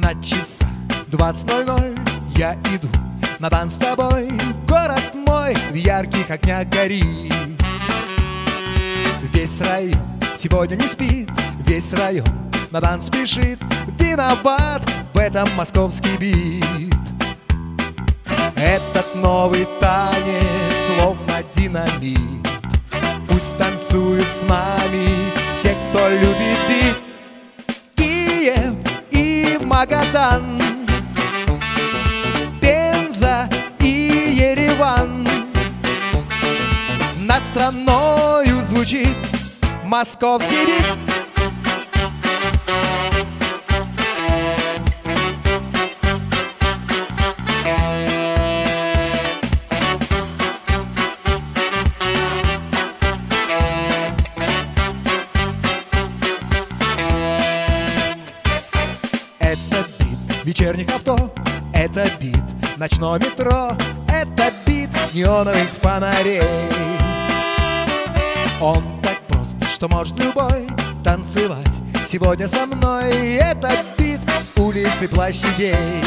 На часах 20:00 я иду на танц с тобой. Город мой в ярких огнях горит. Весь район сегодня не спит, весь район на танц спешит. Виноват в этом московский бит. Этот новый танец словно динамит. Пусть танцуют с нами все, кто любит бит. Киев и Магадан, Пенза и Ереван. Над страною звучит московский бит. Это бит вечерних авто, это бит ночного метро, это бит неоновых фонарей. Он так прост, что может любой танцевать сегодня со мной. Это бит улиц и площадей.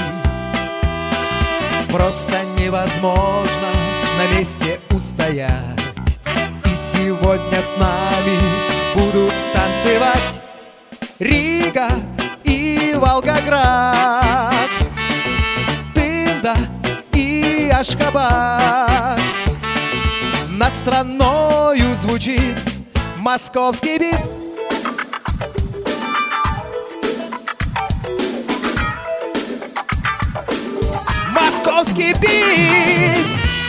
Просто невозможно на месте устоять. И сегодня с нами будут танцевать Рига и Волгоград, Тында и Ашхабад. Над страною звучит московский бит. Московский бит.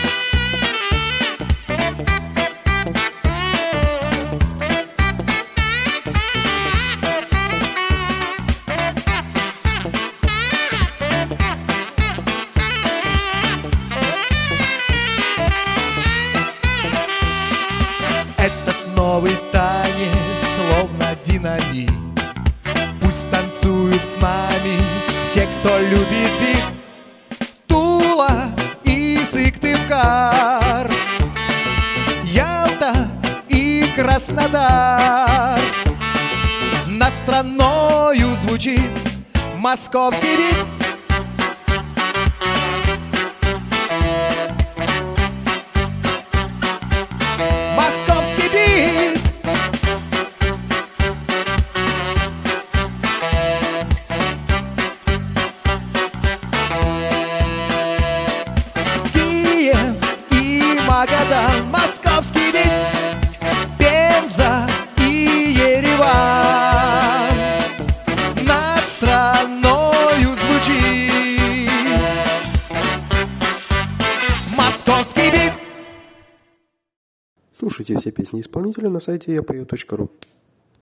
Этот новый танец словно динамит. Пусть танцуют с нами все, кто любит бит. Тула и Сыктывкар, Ялта и Краснодар. Над страною звучит московский бит. Московский бит. Киев и Магадан, московский бит. Пенза и Ереван. Над страною звучит московский бит. Слушайте все песни исполнителя на сайте yapою.ru.